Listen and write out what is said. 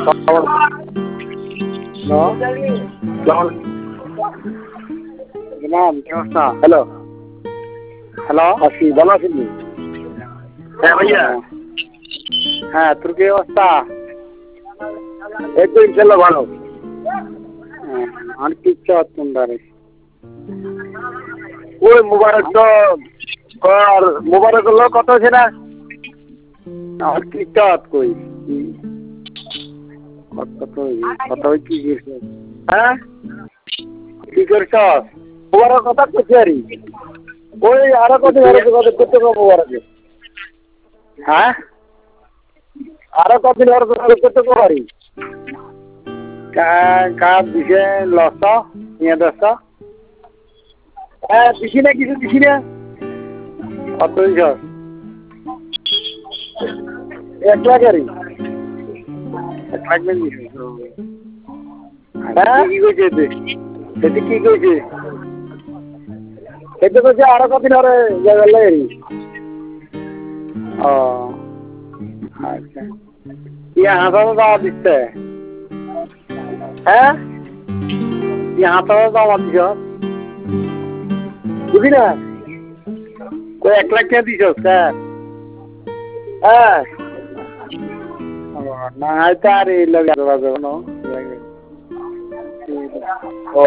Hello hello আসি ভালো আছেন? হ্যাঁ ভাইয়া। হ্যাঁ তোর কি অবস্থা? একদম ইনশাল্লাহ ভালো। আর কি চাচ্ছেন বারে? ওই মোবারক তো মোবারক হলো কত আছে না? আর কি চাত কই কত কি হ্যাঁ কি করছ? মোবারক কথা করছি আরি ওই আরো কত করতে মোবারক হ্যাঁ আরো কতদিন করতে পারি কার দিছে লস নিয়ে দশ হ্যাঁ দিছি না কিছু দিছি না কত দিছ 1 লাখ আরি 1 লাখ দিন দিছি হ্যাঁ কি কইছে সেটি কি কইছে সেটা কইছে আরো কতদিন ধরে যাবে ও আচ্ছা ইয়া হাজার দাওয়া দিচ্ছে হ্যাঁ ইয়া হাজার দাওয়া দিছ বুঝি না ওই 1 লাখ টাকা দিছ স্যার হ্যাঁ না তার এই লাগে